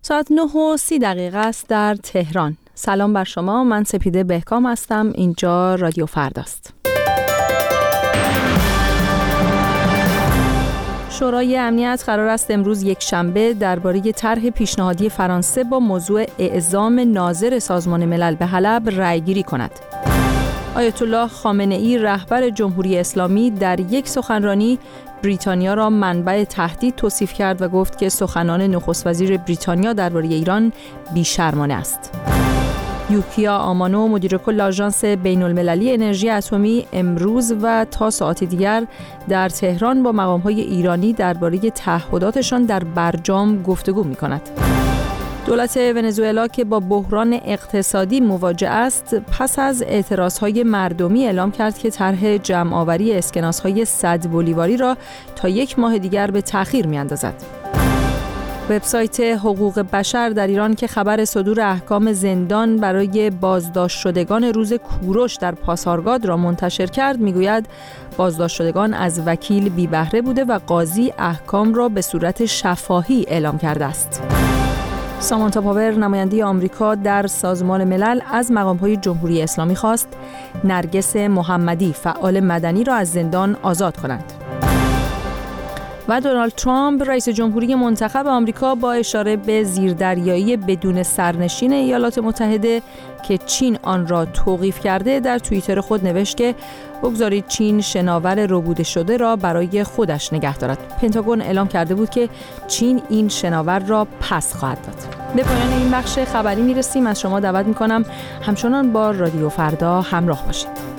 ساعت 9:30 است در تهران. سلام بر شما، من سپیده بهکام هستم. اینجا رادیو فرداست. شورای امنیت قرار است امروز یک شنبه درباره طرح پیشنهادی فرانسه با موضوع اعزام ناظر سازمان ملل به حلب رأیگیری کند. آیت الله خامنه‌ای رهبر جمهوری اسلامی در یک سخنرانی بریتانیا را منبع تهدید توصیف کرد و گفت که سخنان نخست وزیر بریتانیا درباره ایران بی‌شرمانه است. یوکیا آمانو مدیر کل آژانس بین‌المللی انرژی اتمی امروز و تا ساعت دیگر در تهران با مقام‌های ایرانی درباره تعهداتشان در برجام گفتگو می‌کند. دولت ونزوئلا که با بحران اقتصادی مواجه است، پس از اعتراضهای مردمی اعلام کرد که طرح جمع‌آوری اسکناس‌های 100 بولیواری را تا یک ماه دیگر به تأخیر می‌اندازد. وبسایت حقوق بشر در ایران که خبر صدور احکام زندان برای بازداشت شدگان روز کوروش در پاسارگاد را منتشر کرد، میگوید بازداشت شدگان از وکیل بی بهره بوده و قاضی احکام را به صورت شفاهی اعلام کرده است. سامانتا پاور نماینده آمریکا در سازمان ملل از مقام‌های جمهوری اسلامی خواست نرگس محمدی فعال مدنی را از زندان آزاد کنند. و دونالد ترامپ رئیس جمهوری منتخب آمریکا با اشاره به زیردریایی بدون سرنشین ایالات متحده که چین آن را توقیف کرده در توییتر خود نوشت که بگذارید چین شناور ربوده شده را برای خودش نگه دارد. پنتاگون اعلام کرده بود که چین این شناور را پس خواهد داد. به پایان این بخش خبری میرسیم. از شما دعوت میکنم همچنان با رادیو فردا همراه باشید.